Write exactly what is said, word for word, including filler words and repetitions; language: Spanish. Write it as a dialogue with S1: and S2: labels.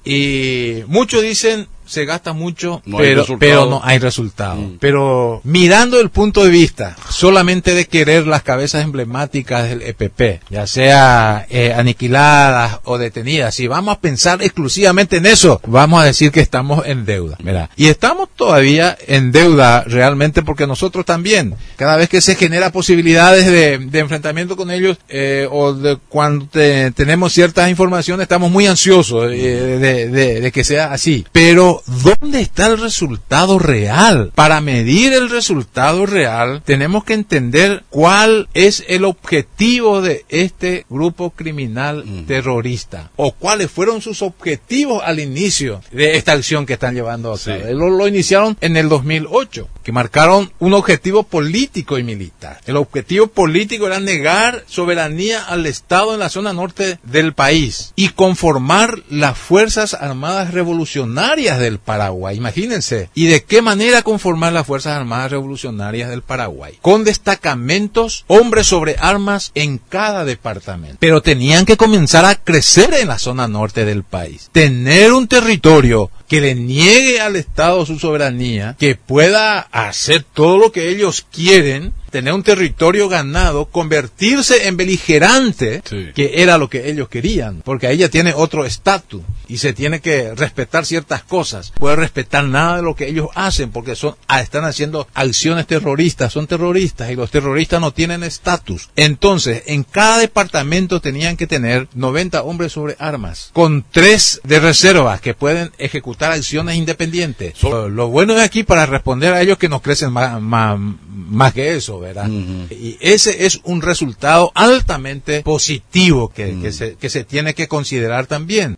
S1: Y muchos dicen se gasta mucho,
S2: no
S1: pero, pero no hay resultado. Mm. Pero mirando el punto de vista solamente de querer las cabezas emblemáticas del E P P, ya sea eh, aniquiladas o detenidas, si vamos a pensar exclusivamente en eso, vamos a decir que estamos en deuda, ¿verdad? Y estamos todavía en deuda realmente porque nosotros también, cada vez que se genera posibilidades de, de enfrentamiento con ellos eh, o de cuando te, tenemos ciertas informaciones, estamos muy ansiosos eh, de, de, de que sea así. Pero ¿dónde está el resultado real? Para medir el resultado real, tenemos que entender cuál es el objetivo de este grupo criminal uh-huh. terrorista, o cuáles fueron sus objetivos al inicio de esta acción que están llevando a cabo. Sí. Lo, lo iniciaron en el dos mil ocho, que marcaron un objetivo político y militar. El objetivo político era negar soberanía al Estado en la zona norte del país y conformar las Fuerzas Armadas Revolucionarias del Paraguay. Imagínense. ¿Y de qué manera conformar las Fuerzas Armadas Revolucionarias del Paraguay? Con destacamentos, hombres sobre armas en cada departamento. Pero tenían que comenzar a crecer en la zona norte del país. Tener un territorio que le niegue al Estado su soberanía, que pueda hacer todo lo que ellos quieren, tener un territorio ganado, convertirse en beligerante, sí. que era lo que ellos querían, porque ella tiene otro estatus y se tiene que respetar ciertas cosas. Puede respetar nada de lo que ellos hacen, porque son están haciendo acciones terroristas, son terroristas y los terroristas no tienen estatus. Entonces, en cada departamento tenían que tener noventa hombres sobre armas, con tres de reserva que pueden ejecutar acciones independientes. So, lo bueno es aquí para responder a ellos que nos crecen más, más, más que eso, ¿verdad? Uh-huh. Y ese es un resultado altamente positivo que, uh-huh. que, se, que se tiene que considerar también.